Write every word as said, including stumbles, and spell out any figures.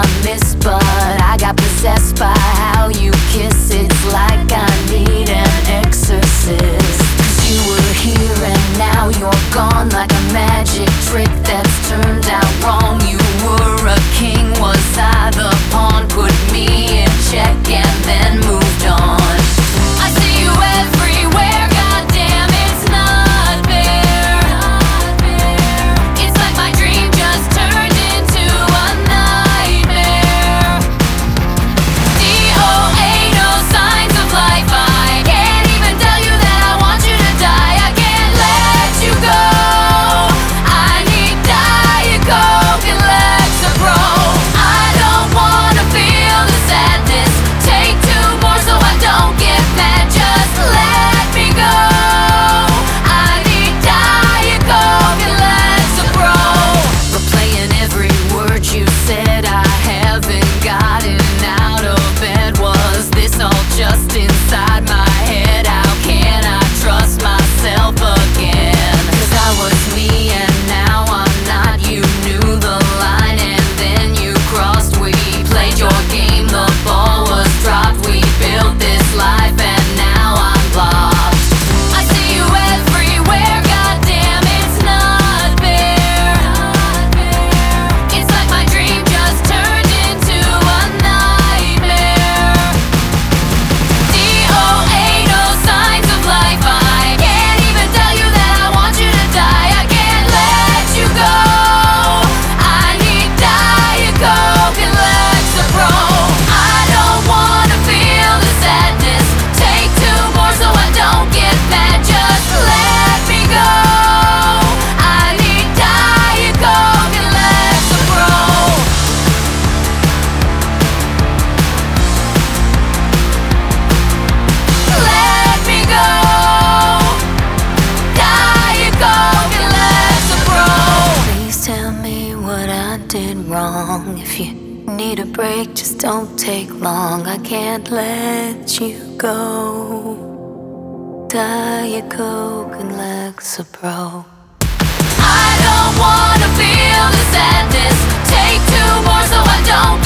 miss, but I got possessed by how you kiss. It's like I need an exorcist. 'Cause you were here and now you're gone, like a magic trick that's turned out wrong. You were a king, was I the pawn? Put me in check and then moved on. I see you everywhere, goddamn, it's not fair. It's like my dream just turned into a nightmare. D O A, no signs of life. I can't even tell you that I want you to die. I can't let you go. I need Diet Coke and Lexapro. I don't wanna feel the sadness. Take two more so I don't get mad. Just let me go. I need Diet Coke and Lexapro. Replaying every word you said, I haven't gotten out of bed. Was this all just inside my head? How can I trust myself again? 'Cause I was me and now I'm not. You knew the line and then you crossed. We played your game, the ball was dropped. We built this life and now I'm lost. I see you everywhere, goddamn, it's not fair. It's like my dream just turned into a nightmare. D O A, no signs of life. I can't even tell you that I want you to die. I can't let you go. I need Diet Coke and Lexapro. I don't wanna feel the sadness. Take two more so I don't get mad. Just let me go. I need Diet Coke and Lexapro. Let me go. Diet Coke and Lexapro. Please tell me what I did wrong. If you need a break, just don't take long. I can't let you go. Diet Coke and Lexapro. I don't wanna feel the sadness. Take two more so I don't